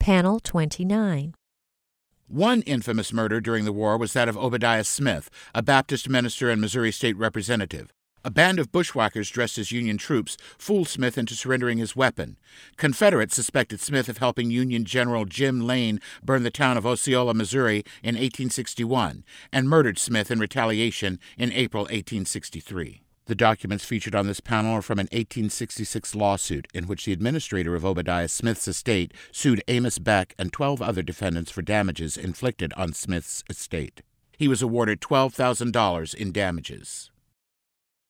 Panel 29. One infamous murder during the war was that of Obadiah Smith, a Baptist minister and Missouri state representative. A band of bushwhackers dressed as Union troops fooled Smith into surrendering his weapon. Confederates suspected Smith of helping Union General Jim Lane burn the town of Osceola, Missouri in 1861, and murdered Smith in retaliation in April 1863. The documents featured on this panel are from an 1866 lawsuit in which the administrator of Obadiah Smith's estate sued Amos Beck and 12 other defendants for damages inflicted on Smith's estate. He was awarded $12,000 in damages.